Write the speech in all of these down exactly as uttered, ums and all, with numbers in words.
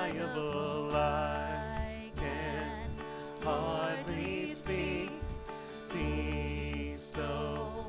undeniable. I can hardly speak. Peace so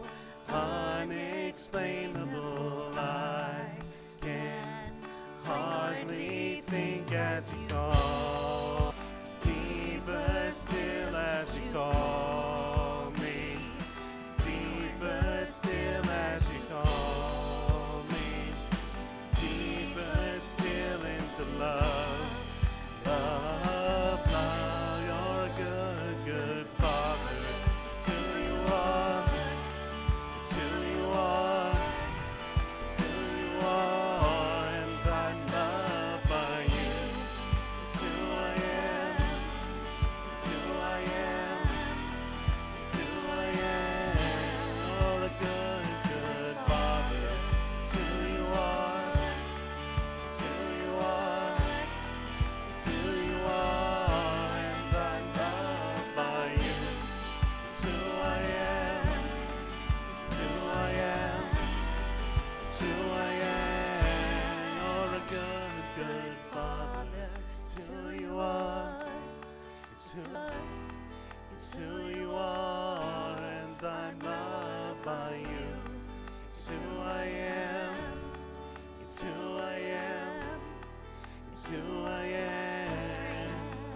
unexplainable. I can hardly think as you call. Deeper still as you call me. Deeper still as you call me. Deeper still into love. Love, love, you're a good, good Father. It's who you are. It's who you are. It's who you are. And I'm loved by you. It's who I am. It's who I am. It's who I am. Oh, the good, good Father. It's who you are. It's who you are. It's who you are. And I'm loved by you. It's who I am. It's who I am. It's who I am. You're a good, good Father. It's who you are. It's who, it's who you are. And I'm loved by you. It's who I am. It's who I am. It's who I am.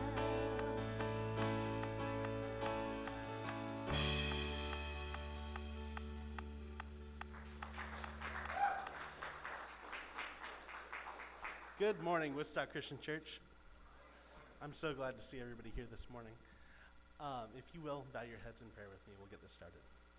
Good morning, Woodstock Christian Church. I'm so glad to see everybody here this morning. Um, if you will, bow your heads in prayer with me. We'll get this started.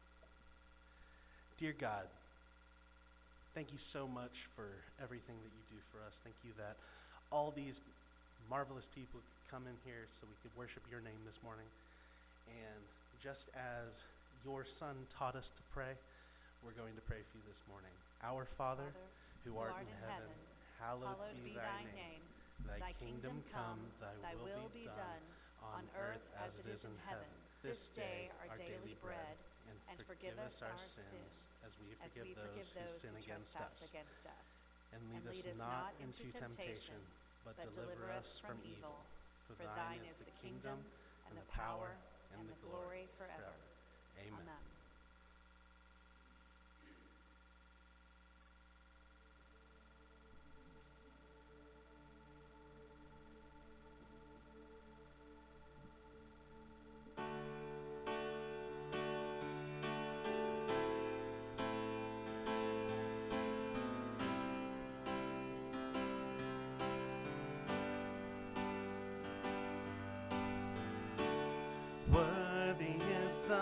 Dear God, thank you so much for everything that you do for us. Thank you that all these marvelous people could come in here so we could worship your name this morning. And just as your son taught us to pray, we're going to pray for you this morning. Our Father, Father, who art in heaven, hallowed be thy name. Thy kingdom come, thy will be done, on earth as it is in heaven. This day our daily bread, and forgive us our sins, as we forgive those who sin against us. against us. And lead us not into temptation, but deliver us from evil. For thine is the kingdom, and the power, and the glory forever. Amen. Amen. Worthy is the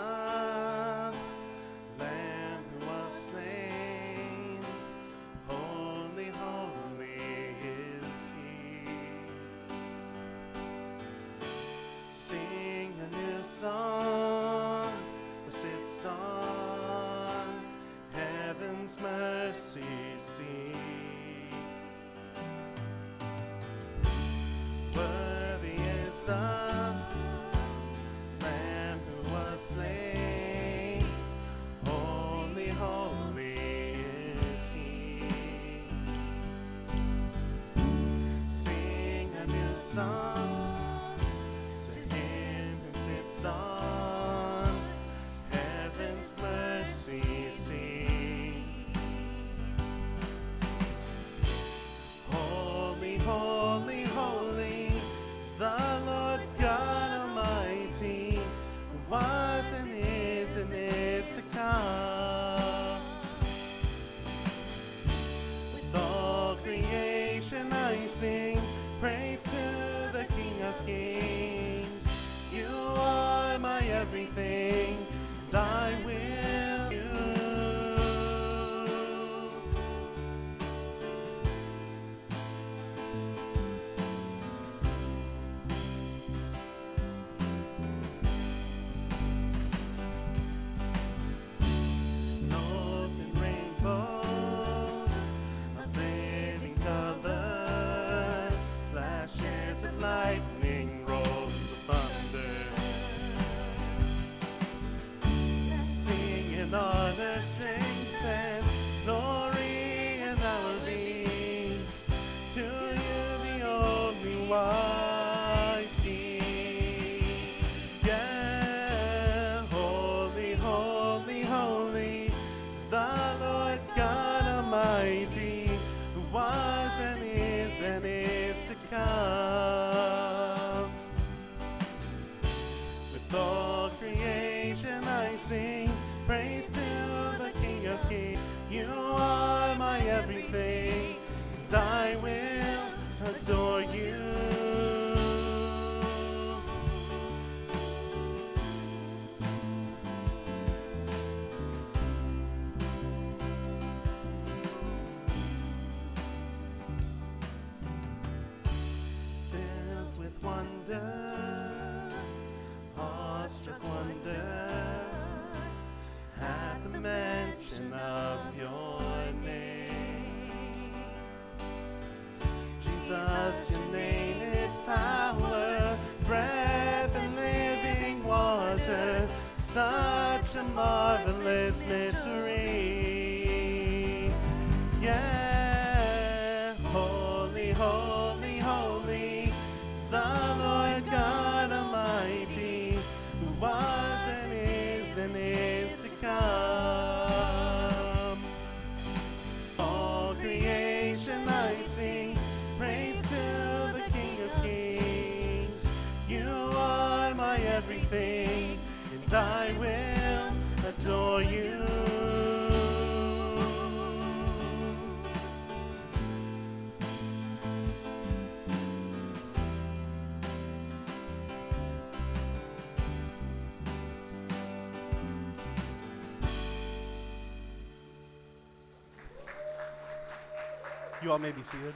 Lamb who was slain. Holy, holy is he. Sing a new song, for sits on heaven's mercy seat. Worthy is the Lamb who was slain, holy, holy is he. Sing a new song to him who sits on heaven's mercy seat. Holy, holy, holy is the Lord God Almighty, who was and is and is to come. With all creation I sing praise to the King of Kings. You are my everything, and I will you. Notes and rainbows of living color, flashes of lightning, rolls of thunder. Sing wonder, awestruck wonder, at the mention of your name. Jesus, your name is power, breath and living water, such a marvelous mystery. Yeah, holy, holy, holy is the Lord God Almighty, who was and is and is to come. All creation I sing praise to the King of Kings. You are my everything, and I will adore you. You all may be seated.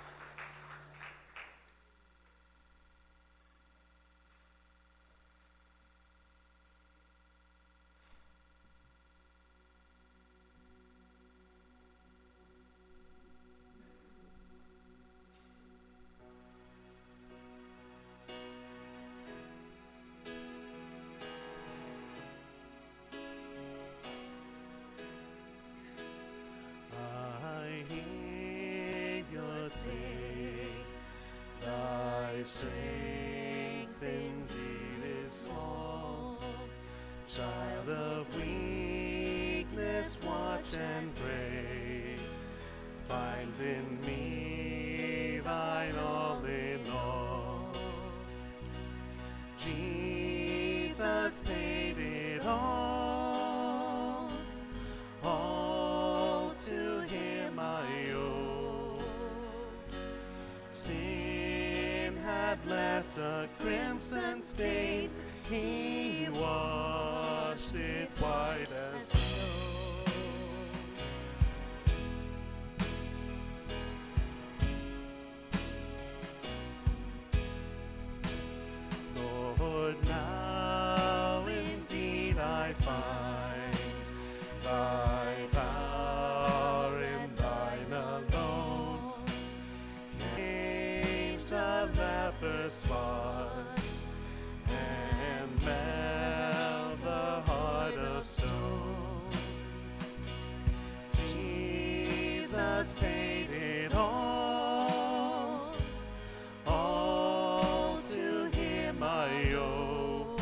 I hear your say, thy strength indeed is small. Child of weakness, watch and pray. Find in me thine all in all. Jesus paid it all. All to him I owe. Sin had left a crimson stain, he washed it white as snow. Lord, now indeed I find thy power in thine alone. Changed a leper's spots and melt the heart of stone. Jesus paid it all. All to him I owe.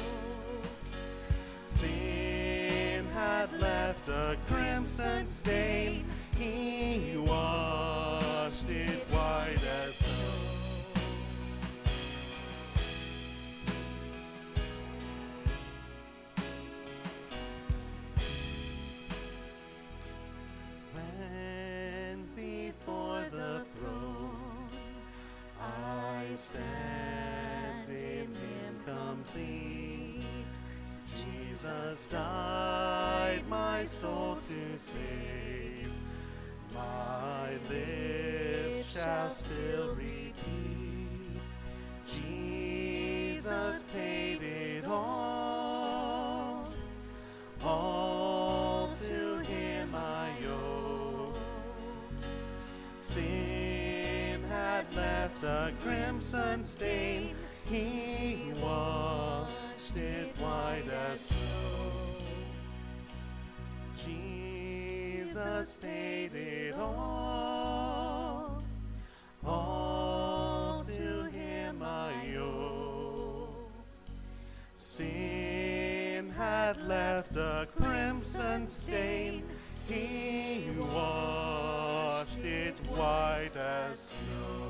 Sin had left a crimson stain, he washed it white as snow. When before the throne I stand in him complete, Jesus died my soul to save. My lips shall still repeat, Jesus paid it all. All to him I owe. Sin had left a crimson stain, he washed it white as snow. Jesus paid it all. All to him I owe. Sin had left a crimson stain, he washed it white as snow.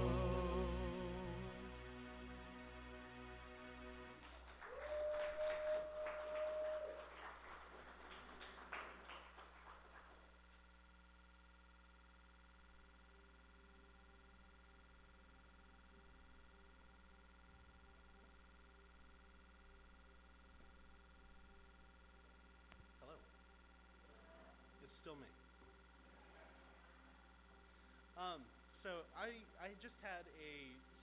Hello. It's still me. Um, so I, I just had a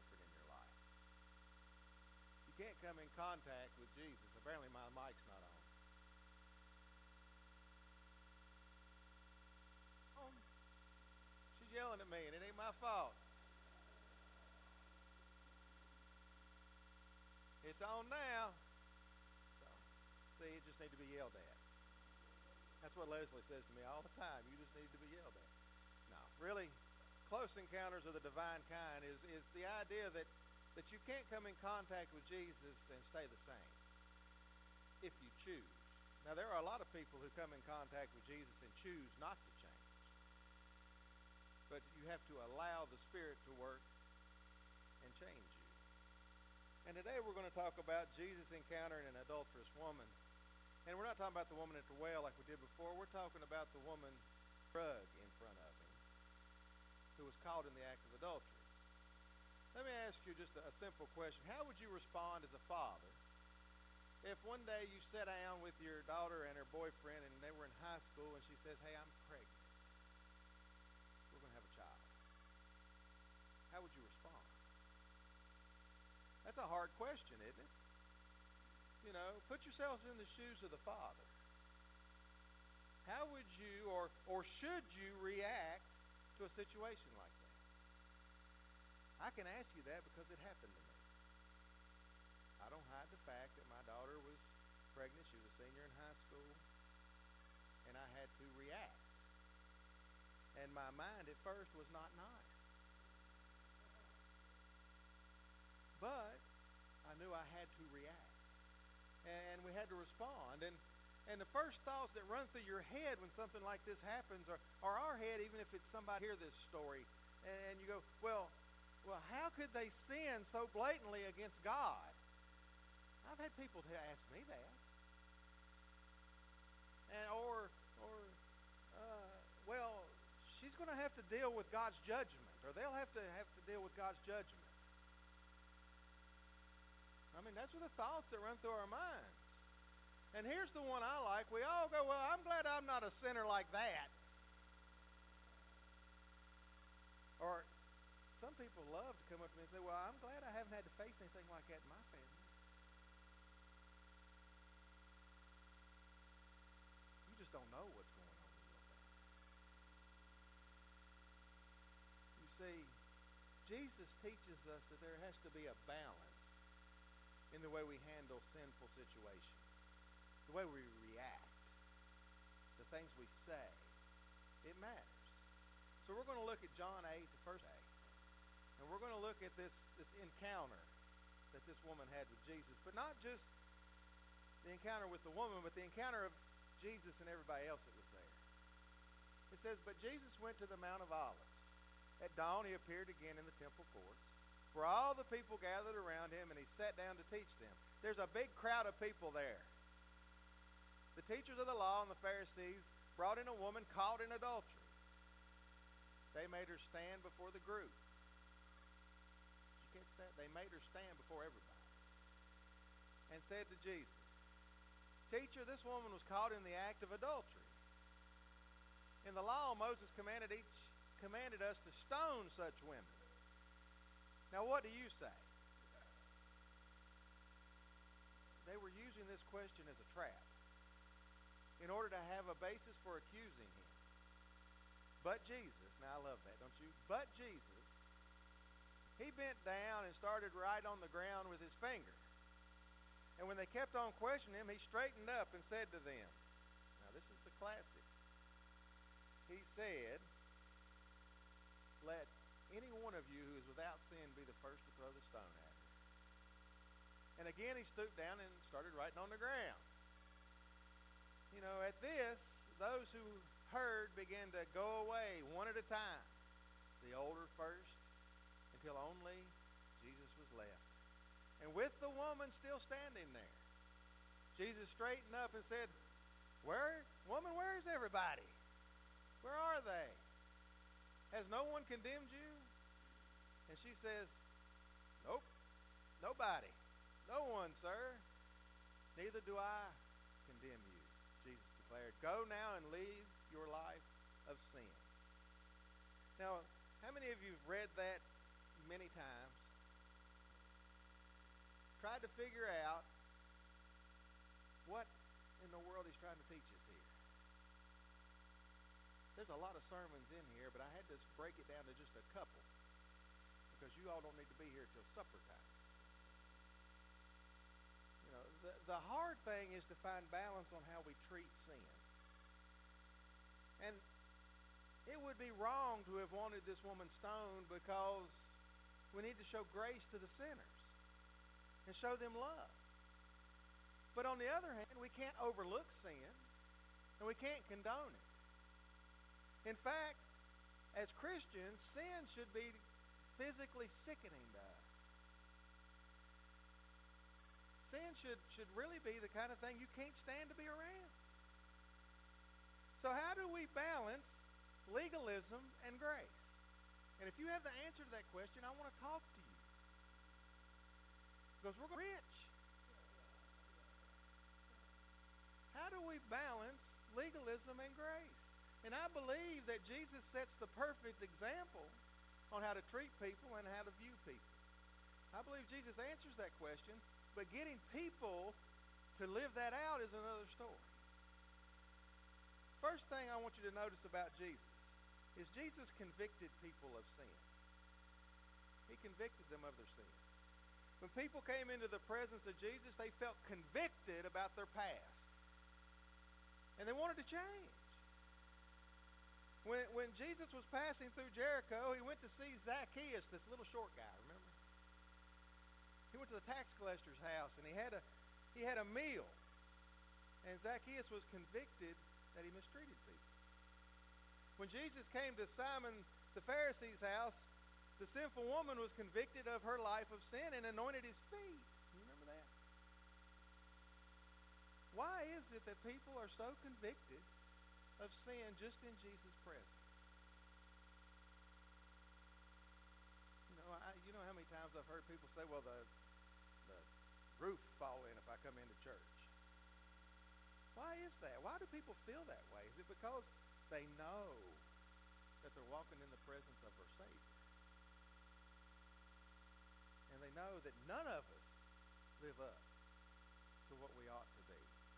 different in your life. You can't come in contact with Jesus. Apparently my mic's not on. On. She's yelling at me, and it ain't my fault. It's on now. So, see, it just need to be yelled at. That's what Leslie says to me all the time. You just need to be yelled at. No, really, close encounters of the divine kind is, is the idea that, that you can't come in contact with Jesus and stay the same if you choose. Now, there are a lot of people who come in contact with Jesus and choose not to change. But you have to allow the Spirit to work and change you. And today we're going to talk about Jesus encountering an adulterous woman. And we're not talking about the woman at the well like we did before. We're talking about the woman drug in front of him who was caught in the act of adultery. Let me ask you just a, a simple question. How would you respond as a father if one day you sat down with your daughter and her boyfriend and they were in high school and she says, hey, I'm pregnant. We're going to have a child. How would you respond? That's a hard question, isn't it? You know, put yourselves in the shoes of the father. How would you or, or should you react to a situation like that? I can ask you that because it happened to me. I don't hide the fact that my daughter was pregnant. She was a senior in high school. And I had to react. And my mind at first was not nice. But I knew I had to react. And we had to respond. And and the first thoughts that run through your head when something like this happens are, are our head, even if it's somebody hear this story. And you go, well, well, how could they sin so blatantly against God? I've had people to ask me that. And or or uh, well, she's going to have to deal with God's judgment, or they'll have to have to deal with God's judgment. I mean, that's what the thoughts that run through our minds. And here's the one I like. We all go, well, I'm glad I'm not a sinner like that. Or some people love to come up to me and say, well, I'm glad I haven't had to face anything like that in my family. You just don't know what's going on in your family. You see, Jesus teaches us that there has to be a balance in the way we handle sinful situations, the way we react, the things we say. It matters. So we're going to look at John eight, the first eight, and we're going to look at this, this encounter that this woman had with Jesus, but not just the encounter with the woman, but the encounter of Jesus and everybody else that was there. It says, but Jesus went to the Mount of Olives. At dawn he appeared again in the temple courts, for all the people gathered around him, and he sat down to teach them. There's a big crowd of people there. The teachers of the law and the Pharisees brought in a woman caught in adultery. They made her stand before the group. Did you catch that? They made her stand before everybody. And said to Jesus, Teacher, this woman was caught in the act of adultery. In the law, Moses commanded each commanded us to stone such women. Now, what do you say? They were using this question as a trap in order to have a basis for accusing him. But Jesus, now I love that, don't you? But Jesus, he bent down and started right on the ground with his finger. And when they kept on questioning him, he straightened up and said to them, now this is the classic. He said, let any one of you who is without sin be the first to throw the stone at her. And again he stooped down and started writing on the ground. You know, at this, those who heard began to go away one at a time, the older first, until only Jesus was left. And with the woman still standing there, Jesus straightened up and said, Where, woman, where is everybody? Where are they? Has no one condemned you? And she says, Nope, nobody. No one, sir. Neither do I condemn you, Jesus declared. Go now and leave your life of sin. Now, how many of you have read that many times tried to figure out what in the world he's trying to teach us here. There's a lot of sermons in here, but I had to break it down to just a couple because you all don't need to be here till supper time. You know, the, the hard thing is to find balance on how we treat sin. And it would be wrong to have wanted this woman stoned because we need to show grace to the sinners and show them love. But on the other hand, we can't overlook sin and we can't condone it. In fact, as Christians, sin should be physically sickening to us. Sin should, should really be the kind of thing you can't stand to be around. So how do we balance legalism and grace? And if you have the answer to that question, I want to talk to you. Because we're rich. How do we balance legalism and grace? And I believe that Jesus sets the perfect example on how to treat people and how to view people. I believe Jesus answers that question, but getting people to live that out is another story. First thing I want you to notice about Jesus is Jesus convicted people of sin. He convicted them of their sin. When people came into the presence of Jesus, they felt convicted about their past. And they wanted to change. When, when Jesus was passing through Jericho, he went to see Zacchaeus, this little short guy, remember? He went to the tax collector's house, and he had a, he had a meal. And Zacchaeus was convicted that he mistreated people. When Jesus came to Simon the Pharisee's house, the sinful woman was convicted of her life of sin and anointed his feet. You remember that? Why is it that people are so convicted of sin just in Jesus' presence? You know, I, you know how many times I've heard people say, well, the, the roof fall in if I come into church. Why is that? Why do people feel that way? Is it because they know that they're walking in the presence of their Savior? And they know that none of us live up to what we ought to be.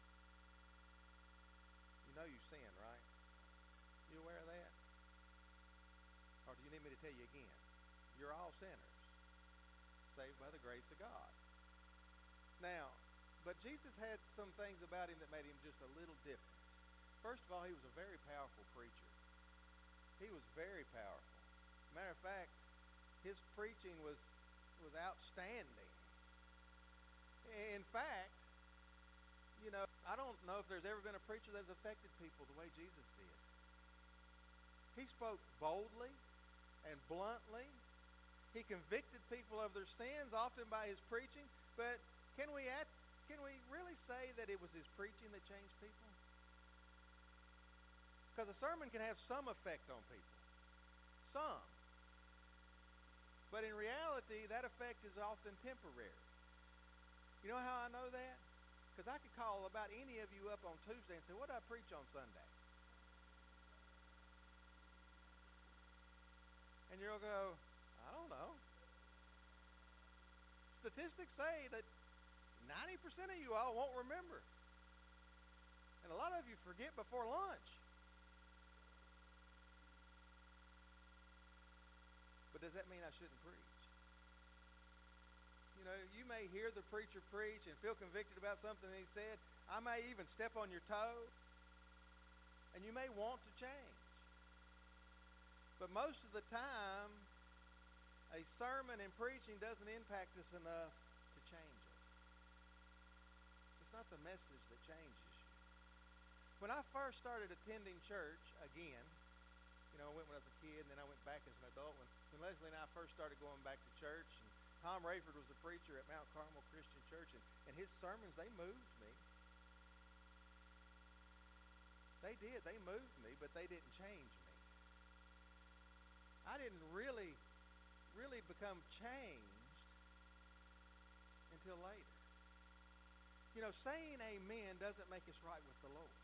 You know you sin, right? You aware of that? Or do you need me to tell you again? You're all sinners, saved by the grace of God. Now, but Jesus had some things about him that made him just a little different. First of all, he was a very powerful preacher. He was very powerful. Matter of fact, his preaching was, was outstanding. In fact, you know, I don't know if there's ever been a preacher that's affected people the way Jesus did. He spoke boldly and bluntly. He convicted people of their sins, often by his preaching. But can we add, can we really say that it was his preaching that changed people? Because a sermon can have some effect on people. Some. But in reality, that effect is often temporary. You know how I know that? Because I could call about any of you up on Tuesday and say, what did I preach on Sunday? And you'll go, I don't know. Statistics say that ninety percent of you all won't remember. And a lot of you forget before lunch. But does that mean I shouldn't preach? You know, you may hear the preacher preach and feel convicted about something he said. I may even step on your toe. And you may want to change. But most of the time, a sermon and preaching doesn't impact us enough to change us. It's not the message that changes you. When I first started attending church again, you know, I went when I was a kid, and then I went back as an adult. When, when Leslie and I first started going back to church, and Tom Rayford was the preacher at Mount Carmel Christian Church, and, and his sermons, they moved me. They did. They moved me, but they didn't change me. I didn't really, really become changed until later. You know, saying amen doesn't make us right with the Lord.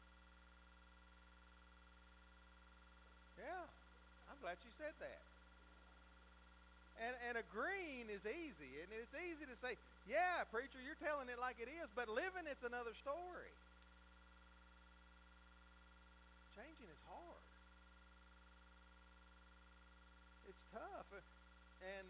Yeah, I'm glad you said that. And, and agreeing is easy, and it's easy to say, yeah, preacher, you're telling it like it is, but living it's another story. Changing is hard. It's tough. And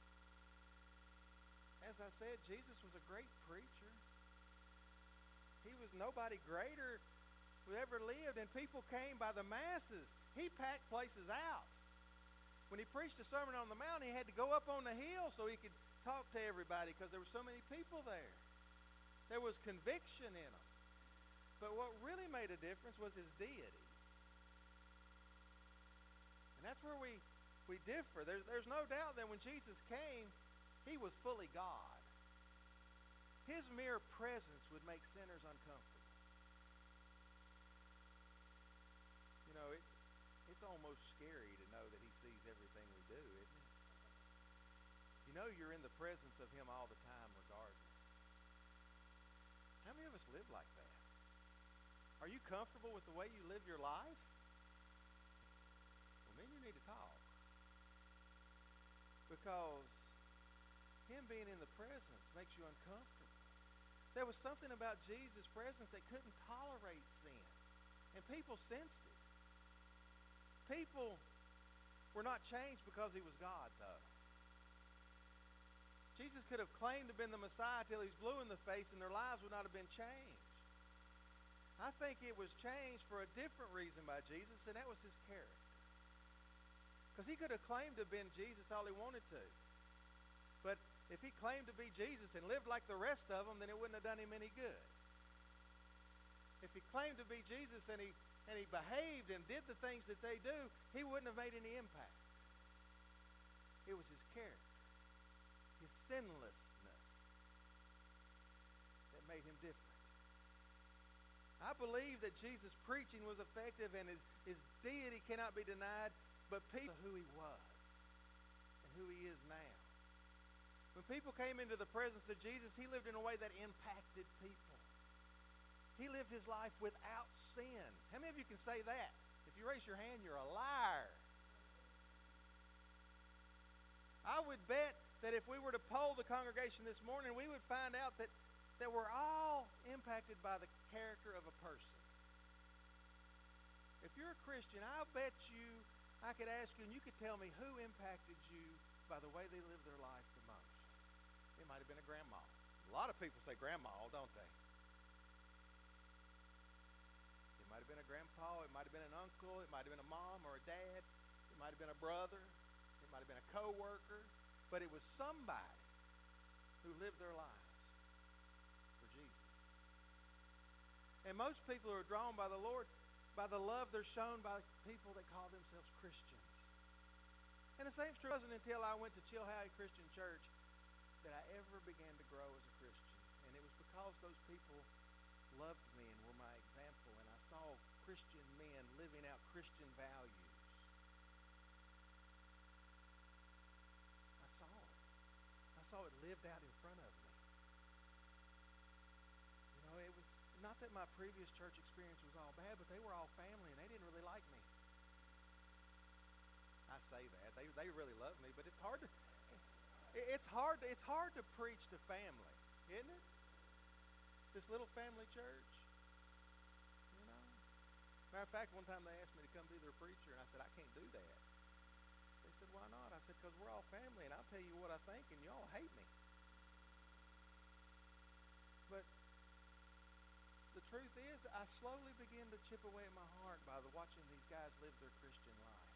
as I said, Jesus was a great preacher. He was nobody greater who ever lived, and people came by the masses. He packed places out. When he preached a Sermon on the Mount, he had to go up on the hill so he could talk to everybody because there were so many people there. There was conviction in him. But what really made a difference was his deity. And that's where we, we differ. There's, there's no doubt that when Jesus came, he was fully God. His mere presence would make sinners uncomfortable. You know, it, it's almost scary to know that he sees everything we do, isn't it? You know you're in the presence of him all the time regardless. How many of us live like that? Are you comfortable with the way you live your life? Well, then you need to talk. Because him being in the presence makes you uncomfortable. There was something about Jesus' presence that couldn't tolerate sin. And people sensed it. People were not changed because he was God, though. Jesus could have claimed to have been the Messiah till he's blue in the face and their lives would not have been changed. I think it was changed for a different reason by Jesus, and that was his character. Because he could have claimed to have been Jesus all he wanted to. But if he claimed to be Jesus and lived like the rest of them, then it wouldn't have done him any good. If he claimed to be Jesus and he and he behaved and did the things that they do, he wouldn't have made any impact. It was his character, his sinlessness, that made him different. I believe that Jesus' preaching was effective and his, his deity cannot be denied, but people who he was and who he is now. When people came into the presence of Jesus, he lived in a way that impacted people. He lived his life without sin. How many of you can say that? If you raise your hand, you're a liar. I would bet that if we were to poll the congregation this morning, we would find out that, that we're all impacted by the character of a person. If you're a Christian, I'll bet you, I could ask you and you could tell me who impacted you by the way they lived their life the most. It might have been a grandma. A lot of people say grandma, don't they? It might have been a grandpa. It might have been an uncle. It might have been a mom or a dad. It might have been a brother. It might have been a coworker. But it was somebody who lived their lives for Jesus. And most people are drawn by the Lord by the love they're shown by people that call themselves Christians. And the same story wasn't until I went to Chilhowie Christian Church that I ever began to grow as a Christian. And it was because those people loved me and were my example, and I saw Christian men living out Christian values. I saw it. I saw it lived out in front of me. You know, it was not that my previous church experience was all bad, but they were all family, and they didn't really like me. I say that. They they really love me, but it's hard to it's hard to, it's hard to preach to family, isn't it? This little family church. You know? Matter of fact, one time they asked me to come be their preacher, and I said, I can't do that. They said, why not? I said, because we're all family, and I'll tell you what I think, and y'all hate me. But the truth is, I slowly began to chip away at my heart by the, watching these guys live their Christian life.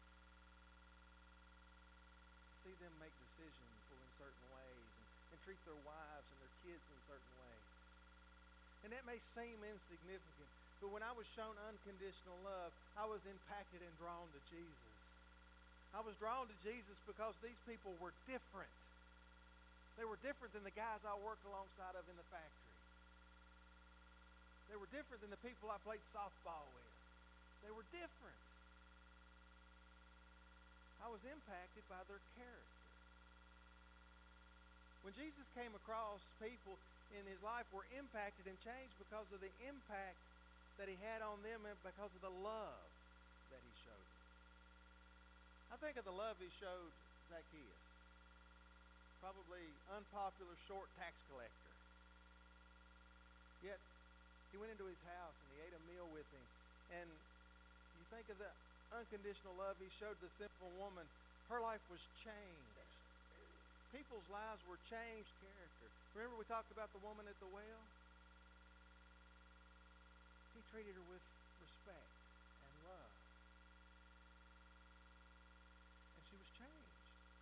See them make decisions in certain ways and, and treat their wives and their kids in certain ways. And that may seem insignificant, but when I was shown unconditional love, I was impacted and drawn to Jesus. I was drawn to Jesus because these people were different. They were different than the guys I worked alongside of in the factory. They were different than the people I played softball with. They were different. I was impacted by their character. When Jesus came across, people in his life were impacted and changed because of the impact that he had on them and because of the love that he showed them. I think of the love he showed Zacchaeus. probably unpopular short tax collector. Yet, he went into his house and he ate a meal with him. And you think of the unconditional love he showed the simple woman. Her life was changed. People's lives were changed character. Remember we talked about the woman at the well? He treated her with respect and love. And she was changed.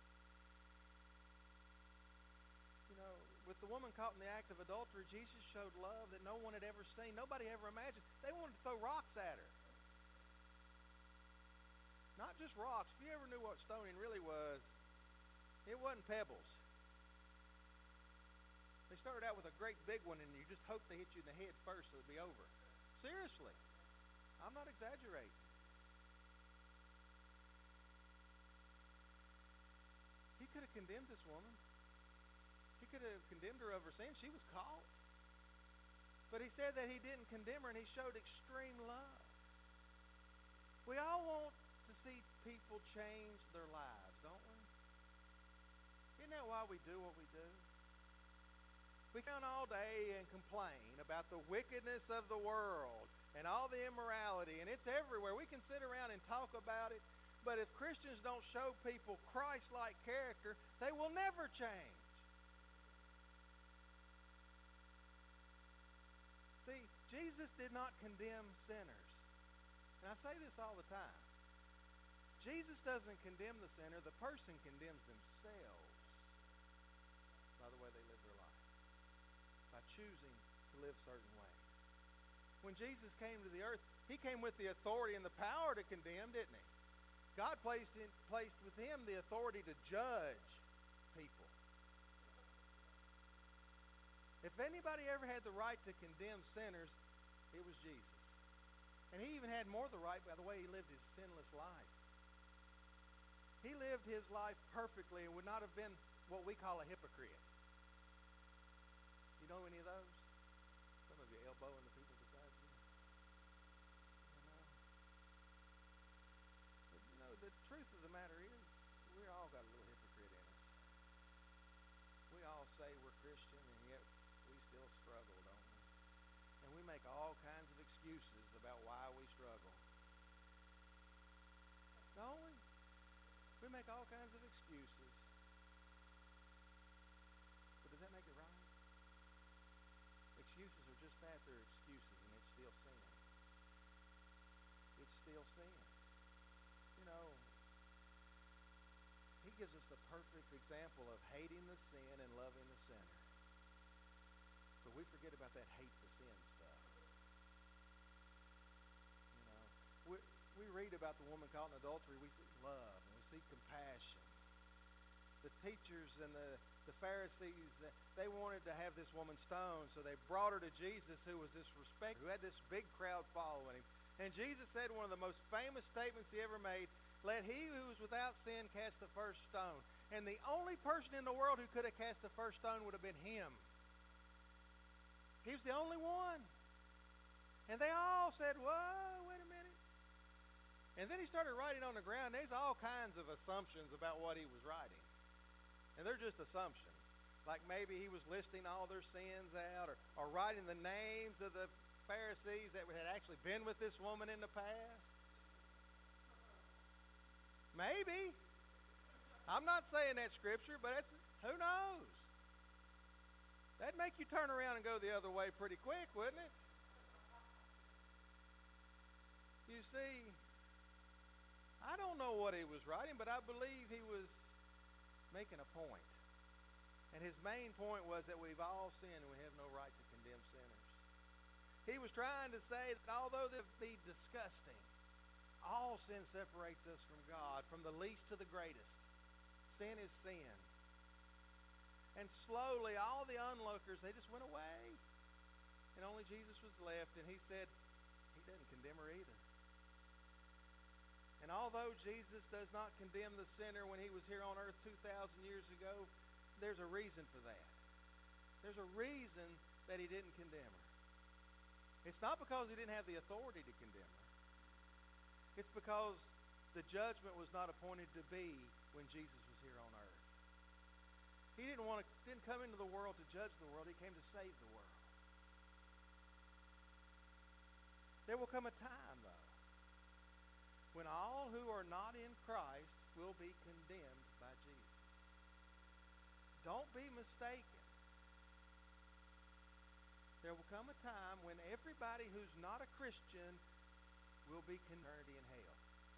You know, with the woman caught in the act of adultery, Jesus showed love that no one had ever seen. Nobody ever imagined. They wanted to throw rocks at her. Not just rocks. If you ever knew what stoning really was, it wasn't pebbles. They started out with a great big one, and you just hoped they hit you in the head first so it would be over. Seriously. I'm not exaggerating. He could have condemned this woman. He could have condemned her of her sin. She was caught. But he said that he didn't condemn her, and he showed extreme love. We all want to see people change their lives, don't we? Isn't that why we do what we do? We come all day and complain about the wickedness of the world and all the immorality, and it's everywhere. We can sit around and talk about it, but if Christians don't show people Christ-like character, they will never change. See, Jesus did not condemn sinners. And I say this all the time. Jesus doesn't condemn the sinner. The person condemns themselves by the way they live their life, by choosing to live certain ways. When Jesus came to the earth, he came with the authority and the power to condemn, didn't he? God placed, in, placed with him the authority to judge people. If anybody ever had the right to condemn sinners, it was Jesus. And he even had more the right by the way he lived his sinless life. He lived his life perfectly and would not have been what we call a hypocrite. You know any of those? Some of you elbowing the people beside you. You know. But you know, the truth of the matter is, we all got a little hypocrite in us. We all say we're Christian, and yet we still struggle, don't we? And we make all kinds of excuses about why we struggle. Don't we? We make all kinds of excuses. But does that make it right? Excuses are just that. They're excuses, and it's still sin. It's still sin. You know, he gives us the perfect example of hating the sin and loving the sinner. But we forget about that hate the sin stuff. You know, we, we read about the woman caught in adultery. We see love and we see compassion. The teachers and the, the Pharisees, uh, they wanted to have this woman stoned, so they brought her to Jesus, who was this respect, who had this big crowd following him. And Jesus said one of the most famous statements he ever made, "Let he who is without sin cast the first stone." And the only person in the world who could have cast the first stone would have been him. He was the only one. And they all said, "Whoa, wait a minute." And then he started writing on the ground. There's all kinds of assumptions about what he was writing. And they're just assumptions. Like maybe he was listing all their sins out, or, or writing the names of the Pharisees that had actually been with this woman in the past. Maybe. I'm not saying that scripture, but it's, who knows? That'd make you turn around and go the other way pretty quick, wouldn't it? You see, I don't know what he was writing, but I believe he was making a point. And his main point was that we've all sinned and we have no right to condemn sinners. He was trying to say that although they be disgusting, all sin separates us from God, from the least to the greatest. Sin is sin. And slowly, all the onlookers, they just went away. And only Jesus was left, and he said, he doesn't condemn her either. And although Jesus does not condemn the sinner when he was here on earth two thousand years ago, there's a reason for that. There's a reason that he didn't condemn her. It's not because he didn't have the authority to condemn her. It's because the judgment was not appointed to be when Jesus was here on earth. He didn't want to, didn't come into the world to judge the world. He came to save the world. There will come a time, though, when all who are not in Christ will be condemned by Jesus. Don't be mistaken. There will come a time when everybody who's not a Christian will be condemned in hell.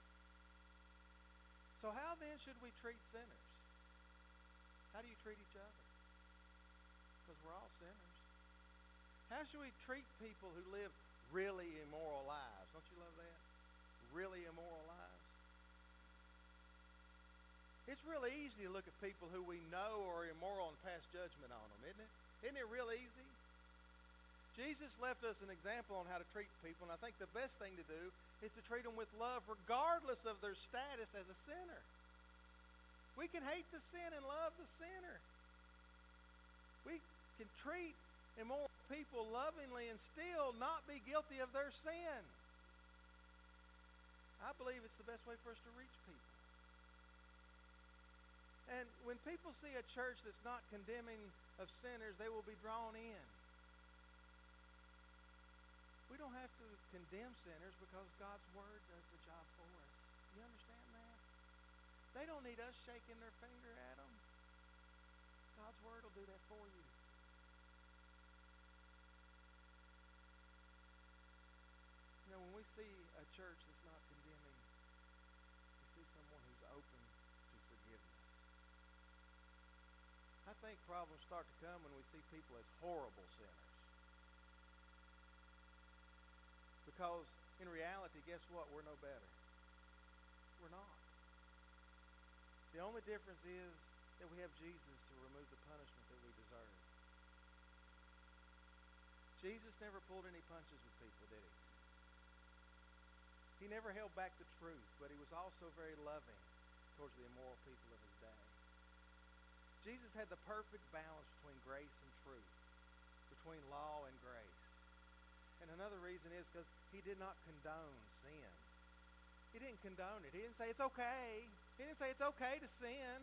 So how then should we treat sinners? How do you treat each other? Because we're all sinners. How should we treat people who live really immoral lives? Don't you love that? Really immoral lives. It's really easy to look at people who we know are immoral and pass judgment on them, isn't it? Isn't it real easy? Jesus left us an example on how to treat people, and I think the best thing to do is to treat them with love regardless of their status as a sinner. We can hate the sin and love the sinner. We can treat immoral people lovingly and still not be guilty of their sin. I believe it's the best way for us to reach people. And when people see a church that's not condemning of sinners, they will be drawn in. We don't have to condemn sinners because God's Word does the job for us. Do you understand that? They don't need us shaking their finger at them. God's Word will do that for you. You know, when we see a church that's not condemning, we see someone who's open to forgiveness. I think problems start to come when we see people as horrible sinners. Because in reality, guess what? We're no better. We're not. The only difference is that we have Jesus to remove the punishment that we deserve. Jesus never pulled any punches with people, did he? He never held back the truth, but he was also very loving towards the immoral people of his day. Jesus had the perfect balance between grace and truth, between law and grace. And another reason is because he did not condone sin. He didn't condone it. He didn't say it's okay. He didn't say it's okay to sin.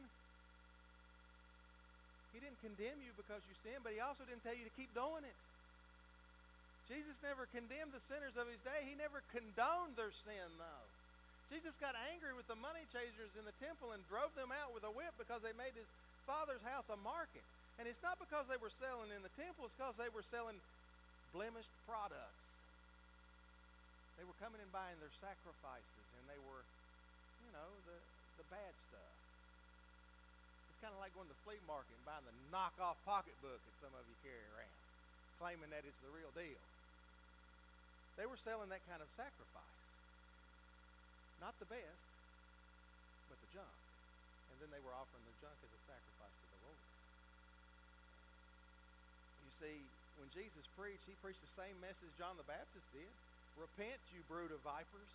He didn't condemn you because you sin, but he also didn't tell you to keep doing it. Jesus never condemned the sinners of his day. He never condoned their sin, though. Jesus got angry with the money chasers in the temple and drove them out with a whip because they made his Father's house a market. And it's not because they were selling in the temple. It's because they were selling blemished products. They were coming and buying their sacrifices, and they were, you know, the, the bad stuff. It's kind of like going to the flea market and buying the knockoff pocketbook that some of you carry around, claiming that it's the real deal. They were selling that kind of sacrifice. Not the best, but the junk. And then they were offering the junk as a sacrifice to the Lord. You see, when Jesus preached, he preached the same message John the Baptist did. Repent, you brood of vipers.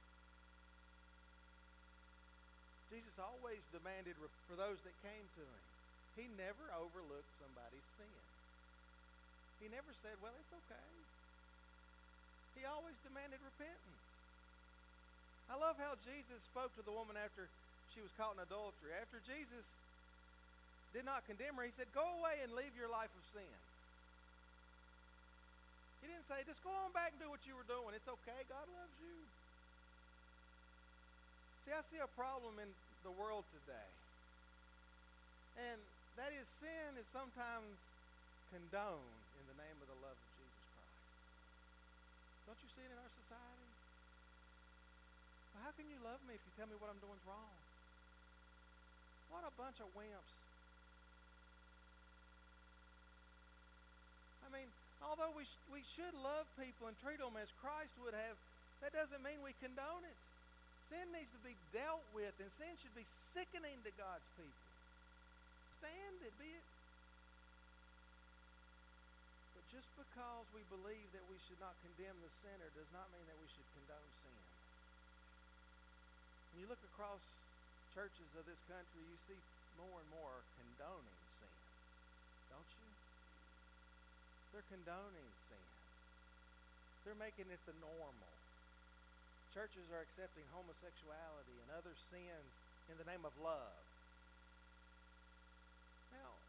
Jesus always demanded for those that came to him. He never overlooked somebody's sin. He never said, well, it's okay. He always demanded repentance. I love how Jesus spoke to the woman after she was caught in adultery. After Jesus did not condemn her, he said, go away and leave your life of sin. He didn't say, just go on back and do what you were doing. It's okay. God loves you. See, I see a problem in the world today. And that is, sin is sometimes condoned in the name of the love of Jesus Christ. Don't you see it in our society? Well, how can you love me if you tell me what I'm doing is wrong? What a bunch of wimps. I mean, although we, sh- we should love people and treat them as Christ would have, that doesn't mean we condone it. Sin needs to be dealt with, and sin should be sickening to God's people. Stand it, be it. But just because we believe that we should not condemn the sinner does not mean that we should condone sin. When you look across churches of this country, you see more and more condoning sin. Don't you? They're condoning sin. They're making it the normal. Churches are accepting homosexuality and other sins in the name of love. Now,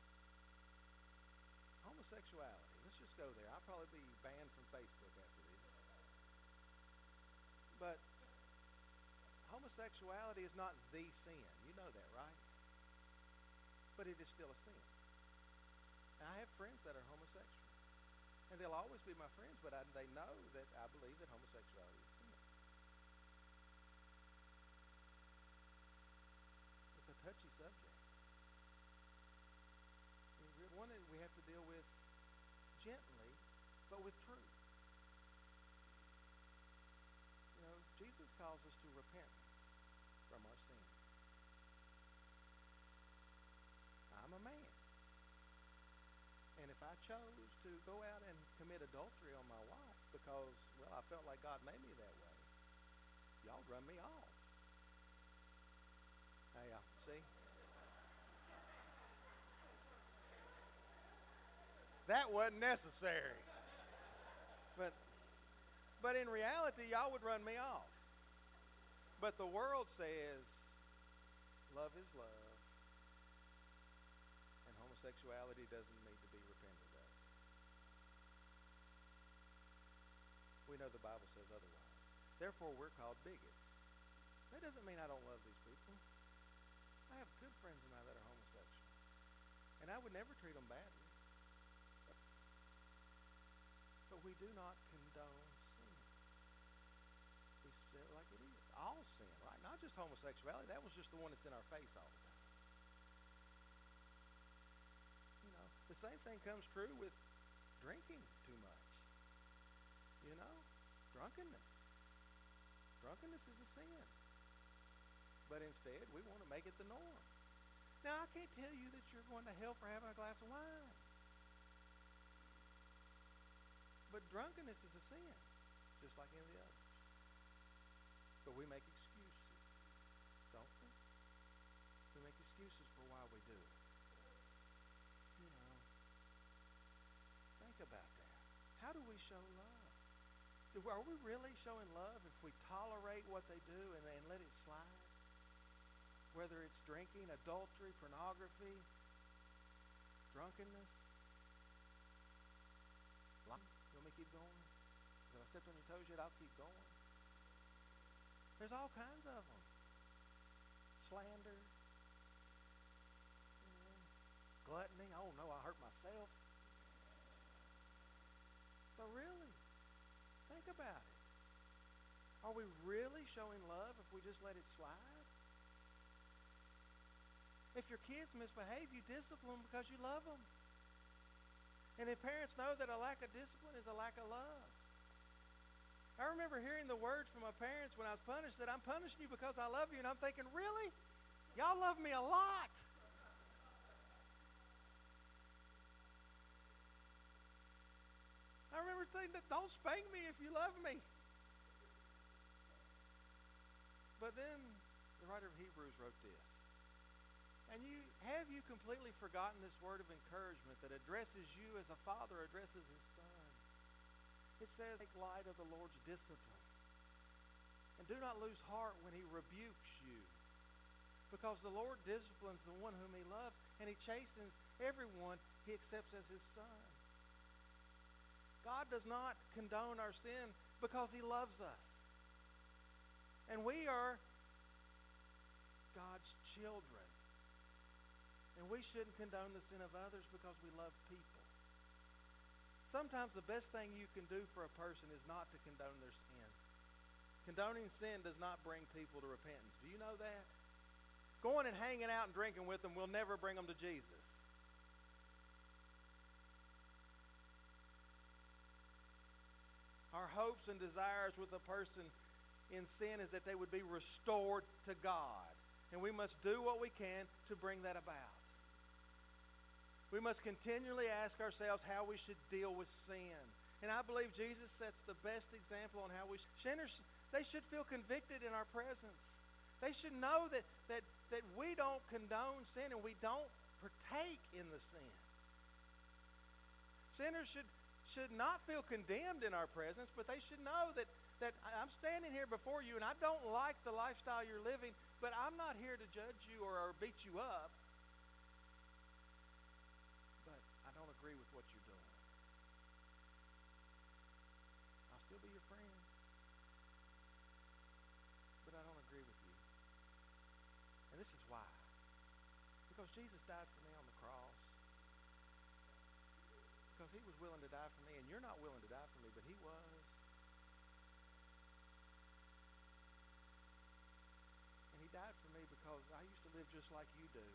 homosexuality. Let's just go there. I'll probably be banned from Facebook after this. But homosexuality is not the sin. You know that, right? But it is still a sin. And I have friends that are homosexual. And they'll always be my friends, but I, they know that I believe that homosexuality is sin. It's a touchy subject. One that we have to deal with gently, but with truth. You know, Jesus calls us to repentance from our sins. I'm a man. And if I chose to go out and commit adultery on my wife because, well, I felt like God made me that way, y'all run me off. Hey, uh, see? That wasn't necessary. But, but in reality, y'all would run me off. But the world says, love is love, and homosexuality doesn't need to be repented of. We know the Bible says otherwise. Therefore, we're called bigots. That doesn't mean I don't love these people. I have good friends of mine that are homosexual, and I would never treat them badly. But we do not condone sin. We say it like it is. All sin, right? Not just homosexuality. That was just the one that's in our face all the time. You know, the same thing comes true with drinking too much. You know, drunkenness. Drunkenness is a sin. But instead, we want to make it the norm. Now, I can't tell you that you're going to hell for having a glass of wine. But drunkenness is a sin, just like any of the others. But we make excuses, don't we? We make excuses for why we do it. You know, think about that. How do we show love? Are we really showing love if we tolerate what they do and, and let it slide? Whether it's drinking, adultery, pornography, drunkenness. You want me to keep going? If I stepped on your toes yet, I'll keep going. There's all kinds of them. Slander. You know, gluttony. Oh no, I hurt myself. But really, think about it. Are we really showing love if we just let it slide? If your kids misbehave, you discipline them because you love them. And if parents know that a lack of discipline is a lack of love. I remember hearing the words from my parents when I was punished that I'm punishing you because I love you. And I'm thinking, really? Y'all love me a lot. I remember thinking, don't spank me if you love me. But then the writer of Hebrews wrote this. And you have you completely forgotten this word of encouragement that addresses you as a father addresses his son? It says, take light of the Lord's discipline. And do not lose heart when he rebukes you. Because the Lord disciplines the one whom he loves, and he chastens everyone he accepts as his son. God does not condone our sin because he loves us. And we are God's children. And we shouldn't condone the sin of others because we love people. Sometimes the best thing you can do for a person is not to condone their sin. Condoning sin does not bring people to repentance. Do you know that? Going and hanging out and drinking with them will never bring them to Jesus. Our hopes and desires with a person in sin is that they would be restored to God. And we must do what we can to bring that about. We must continually ask ourselves how we should deal with sin. And I believe Jesus sets the best example on how we should. Sinners, they should feel convicted in our presence. They should know that, that, that we don't condone sin and we don't partake in the sin. Sinners should, should not feel condemned in our presence, but they should know that, that I'm standing here before you and I don't like the lifestyle you're living, but I'm not here to judge you or, or beat you up. But I don't agree agree with what you're doing. I'll still be your friend, but I don't agree with you. And this is why. Because Jesus died for me on the cross. Because he was willing to die for me, and you're not willing to die for me, but he was. And he died for me because I used to live just like you do.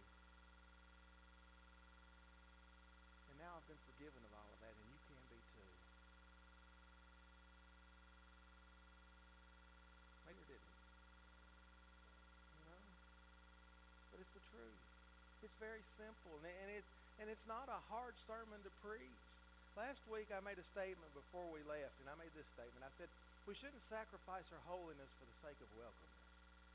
And now I've been forgiven of all of that, and you can be too. Maybe you didn't. You know? But it's the truth. It's very simple, and, and, it's, and it's not a hard sermon to preach. Last week I made a statement before we left, and I made this statement. I said, we shouldn't sacrifice our holiness for the sake of welcomeness.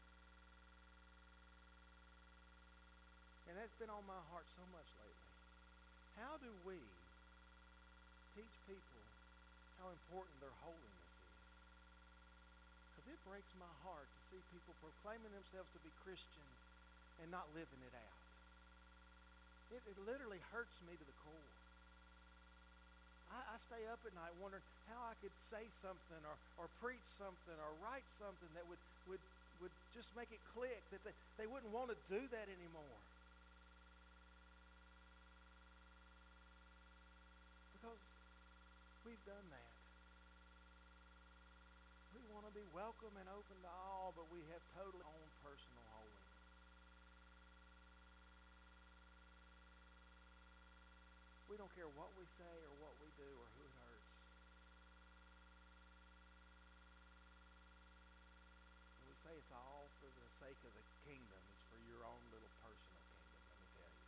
And that's been on my heart so much lately. How do we teach people how important their holiness is? Because it breaks my heart to see people proclaiming themselves to be Christians and not living it out. It, it literally hurts me to the core. I, I stay up at night wondering how I could say something or, or preach something or write something that would, would, would just make it click, that they, they wouldn't want to do that anymore. Because we've done that. We want to be welcome and open to all, but we have totally own personal holiness. We don't care what we say or what we do or who it hurts. And we say it's all for the sake of the kingdom. It's for your own little personal kingdom, let me tell you.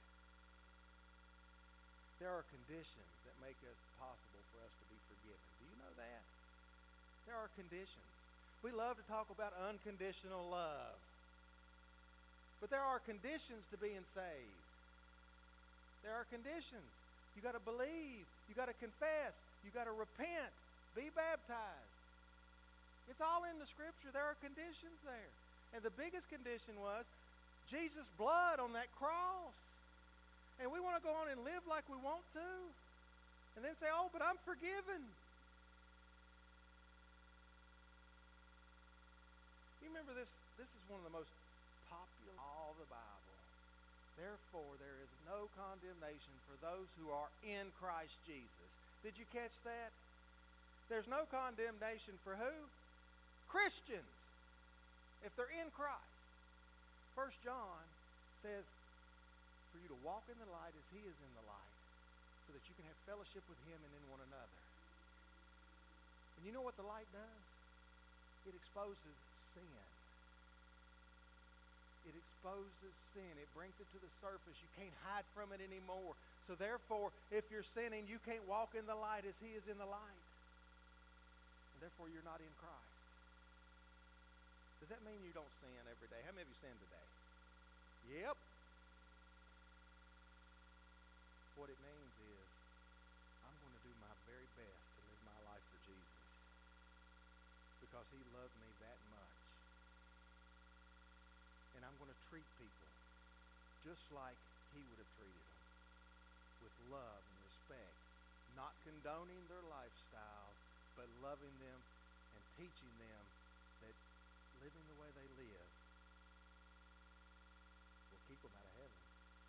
There are conditions that make it possible for us to be forgiven. Do you know that? There are conditions. We love to talk about unconditional love. But there are conditions to being saved. There are conditions. You got to believe. You got to confess. You got to repent. Be baptized. It's all in the scripture. There are conditions there. And the biggest condition was Jesus' blood on that cross. And we want to go on and live like we want to. And then say, oh, but I'm forgiven. You remember this? This is one of the most popular in all the Bible. Therefore, there is no condemnation for those who are in Christ Jesus. Did you catch that? There's no condemnation for who? Christians. If they're in Christ. First John says, for you to walk in the light as he is in the light, so that you can have fellowship with him and in one another. And you know what the light does? It exposes sin. It exposes sin. It brings it to the surface. You can't hide from it anymore. So therefore, if you're sinning, you can't walk in the light as he is in the light. And therefore, you're not in Christ. Does that mean you don't sin every day? How many of you sin today? Yep. What it means is, I'm going to do my very best to live my life for Jesus. Because he loved me that much. And I'm going to treat people just like he would have treated them, with love and respect, not condoning their lifestyles, but loving them and teaching them that living the way they live will keep them out of heaven.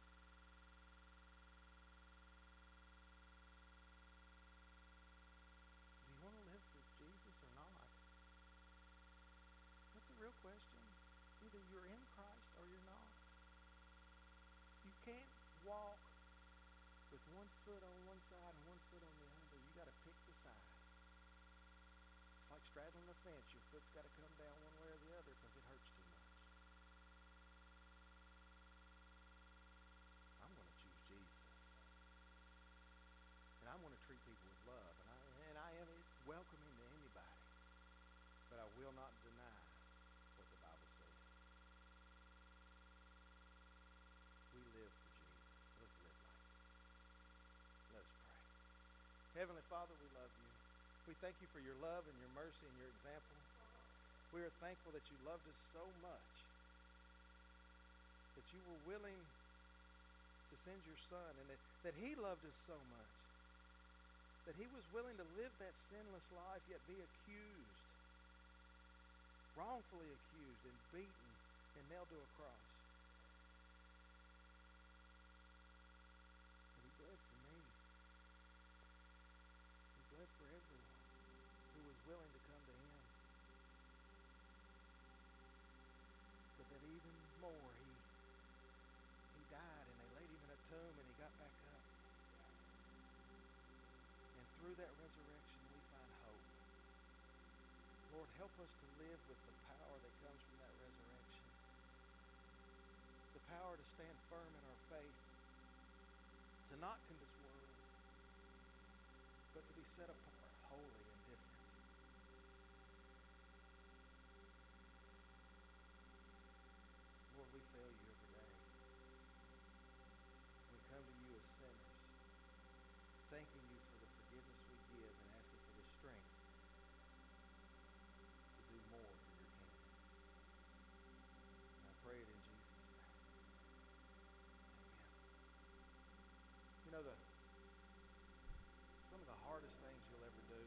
Do you want to live for Jesus or not? That's a real question. Either you're in Christ or you're not. You can't walk with one foot on one side and one foot on the other. You got to pick the side. It's like straddling a fence. Your foot's got to come down one way or the other because it hurts too much. I'm going to choose Jesus. And I'm going to treat people with love. And I, and I am welcoming to anybody. But I will not deny what the Bible says. We live for Jesus. Let's live like it. Let's pray. Heavenly Father, we love you. We thank you for your love and your mercy and your example. We are thankful that you loved us so much, that you were willing to send your son, and that, that he loved us so much that he was willing to live that sinless life yet be accused, wrongfully accused and beaten and nailed to a cross. But he bled for me. He bled for everyone who was willing to come to him. But that even more, he he died and they laid him in a tomb and he got back up. And through that resurrection we find hope. Lord, help us to live with the power that comes from that resurrection. The power to stand firm in our faith, to not condemn this world, but to be set apart, holy and different. Lord, we fail you every day. We come to you as sinners, thanking you for the forgiveness we give and asking for the strength to do more for your kingdom. And I pray it in Jesus' name. Amen. You know, the some of the hardest things you'll ever do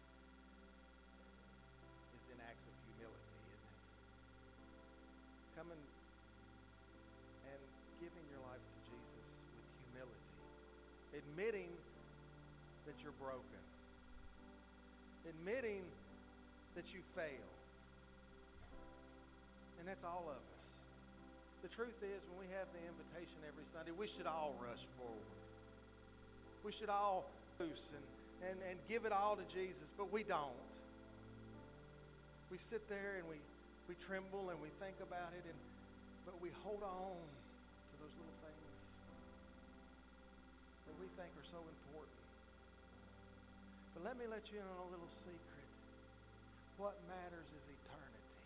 is in acts of humility, isn't it? Coming and giving your life to Jesus with humility. Admitting that you're broken. Admitting that you fail. And that's all of us. The truth is, when we have the invitation every Sunday, we should all rush forward. We should all loose and, and, and give it all to Jesus, but we don't. We sit there and we, we tremble and we think about it, and but we hold on to those little things that we think are so important. But let me let you in on a little secret. What matters is eternity.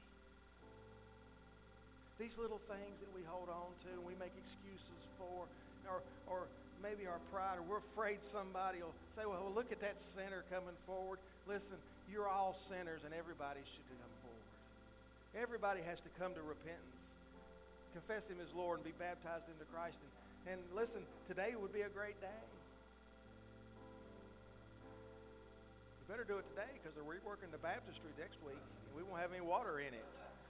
These little things that we hold on to and we make excuses for, or, or maybe our pride, or we're afraid somebody will say, well, look at that sinner coming forward. Listen, you're all sinners and everybody should come forward. Everybody has to come to repentance, confess him as Lord, and be baptized into Christ. And, and listen, today would be a great day. You better do it today because they're reworking the baptistry next week and we won't have any water in it.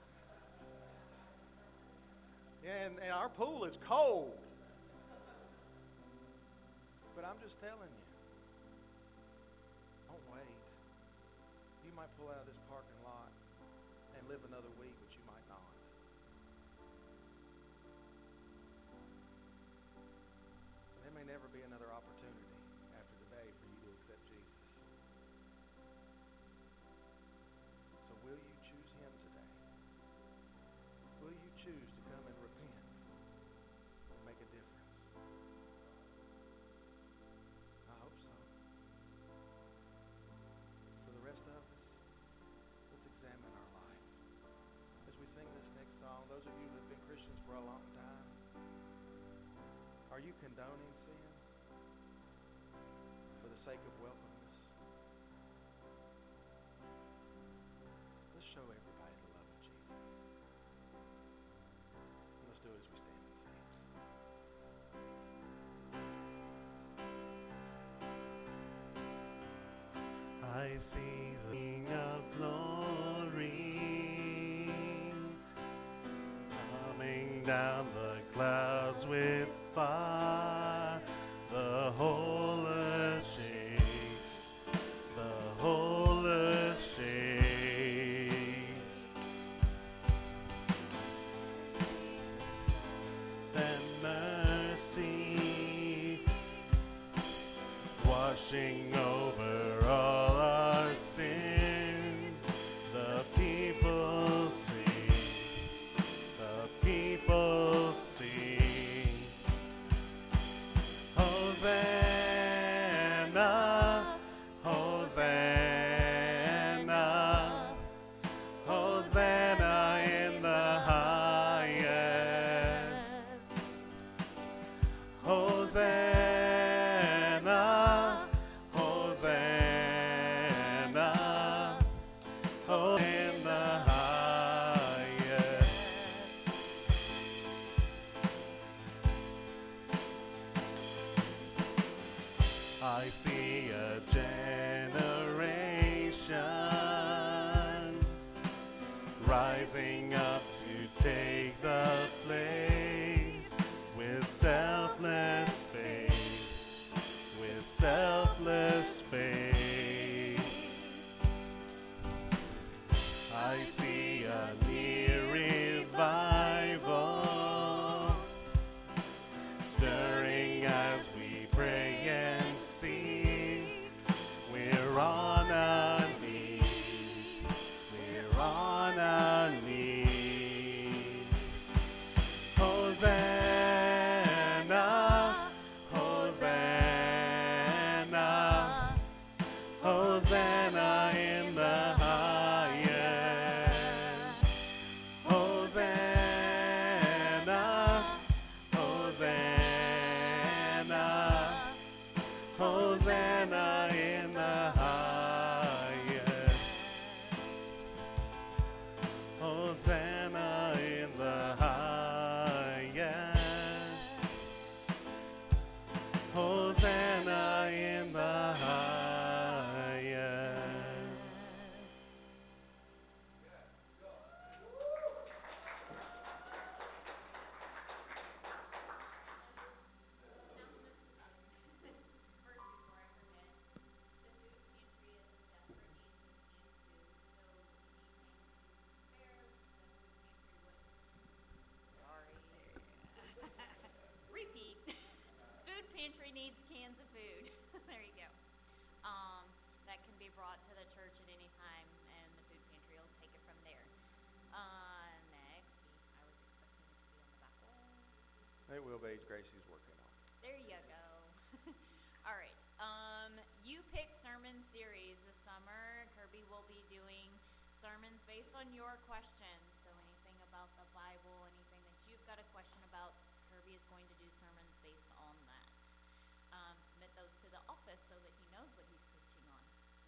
Yeah, and, and our pool is cold. But I'm just telling you, don't wait. You might pull out of this parking lot and live another week, but you might not. There may never be another opportunity after today for you to accept Jesus. So will you choose him today? Will you choose to come and repent and make a difference? I hope so. For the rest of us, let's examine our life. As we sing this next song, those of you who have been Christians for a long time, are you condoning sin for the sake of welcomeness? Let's show everybody the love of Jesus. Let's do it as we stand and sing. I see the King of glory coming down the clouds with fire. The whole earth shakes, the whole earth shakes. Then mercy washing over all our sins. The people sing, the people sing. Hosanna, Hosanna, Hosanna in the highest. Hosanna, Hosanna. see a generation rising up to take the place with selfless faith, with selfless faith. I see a near revival stirring as we pray and sing. We're on our knees, we're on our knees. Hosanna, Hosanna, Hosanna in the highest. Hosanna, Hosanna, Hosanna in the highest. Hosanna in the highest. Hosanna in the highest. Repeat. Food pantry needs cans of food. There you go. Um, that can be brought to the church at any time, and the food pantry will take it from there. Uh, next, I was expecting it to be on the back wall. It will be. Gracie's working on it. There you go. All right. Um, you pick sermon series this summer. Kirby will be doing sermons based on your questions. So anything about the Bible, anything that you've got a question about, Kirby is going to do sermons based on that. Um, submit those to the office so that he knows what he's preaching on.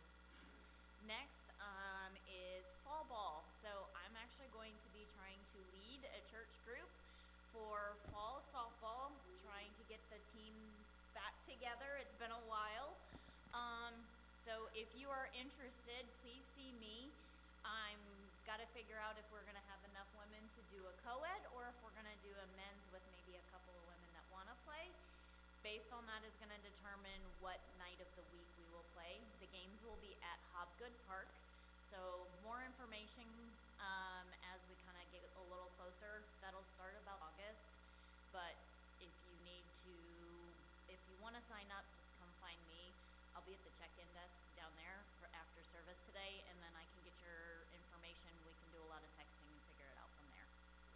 Next um, is fall ball. So I'm actually going to be trying to lead a church group for fall softball, trying to get the team back together. It's been a while. Um, so if you are interested, please see me. I'm got to figure out if we're going to have enough women to do a co-ed or if we're going to do a men's with maybe a couple of women that want to play. Based on that is going to determine what night of the week we will play. The games will be at Hobgood Park. So more information um, as we kind of get a little closer. That'll start about August. But if you need to, if you want to sign up, just come find me. I'll be at the check-in desk down there for after service today, and then I can get your information. We can do a lot of texting and figure it out from there.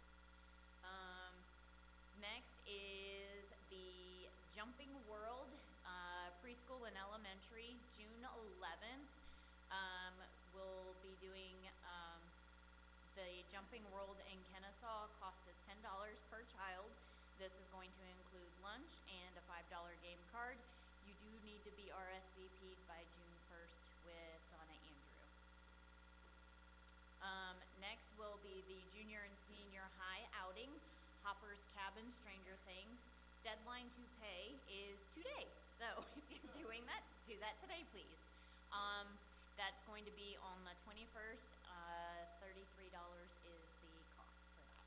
Um, next is the Jumping World uh, preschool and elementary, June eleventh. Um, we'll be doing um, the Jumping World in Kennesaw. Cost is ten dollars per child. This is going to include lunch and a five dollar game card. You do need to be R S V P'd by June first with Donna Andrew. Um, next will be the junior and senior high outing, Hopper's Cabin, Stranger Things. Deadline to pay is today. So if you're doing that, do that today, please. Um, that's going to be on the twenty-first. Uh, thirty-three dollars is the cost for that.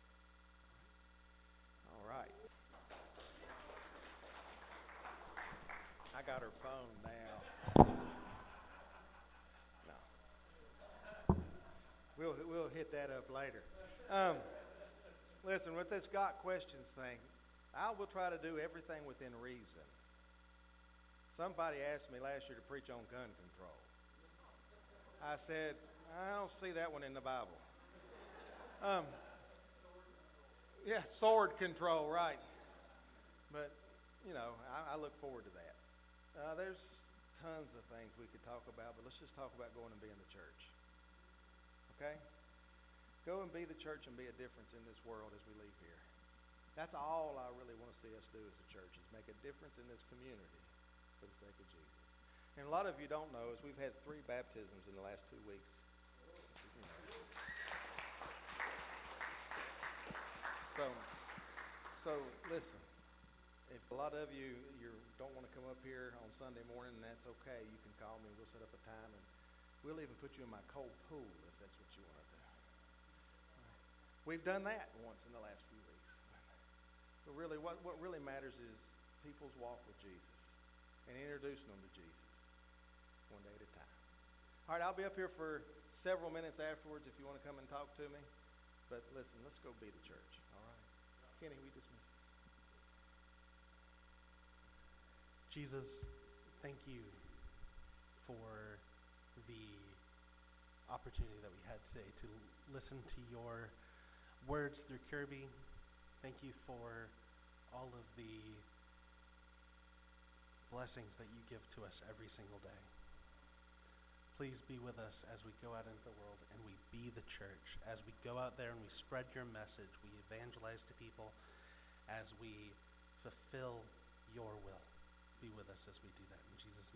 All right. I got her phone now. No. We'll we'll hit that up later. Um, listen, with this got questions thing, I will try to do everything within reason. Somebody asked me last year to preach on gun control. I said, I don't see that one in the Bible. Um, yeah, sword control, right. But, you know, I, I look forward to that. Uh, there's tons of things we could talk about, but let's just talk about going and being the church. Okay? Go and be the church and be a difference in this world as we leave here. That's all I really want to see us do as a church, is make a difference in this community for the sake of Jesus. And a lot of you don't know is we've had three baptisms in the last two weeks. So, so listen, if A lot of you you don't want to come up here on Sunday morning, and that's okay. You can call me. We'll set up a time, and we'll even put you in my cold pool if that's what you want to do. We've done that once in the last few weeks. But really, what, what really matters is people's walk with Jesus and introducing them to Jesus one day at a time. All right, I'll be up here for several minutes afterwards if you want to come and talk to me. But listen, let's go be the church, all right? Kenny, we dismiss this. Jesus, thank you for the opportunity that we had today to listen to your words through Kirby. Thank you for all of the blessings that you give to us every single day. Please be with us as we go out into the world and we be the church. As we go out there and we spread your message, we evangelize to people as we fulfill your will. Be with us as we do that. In Jesus' name.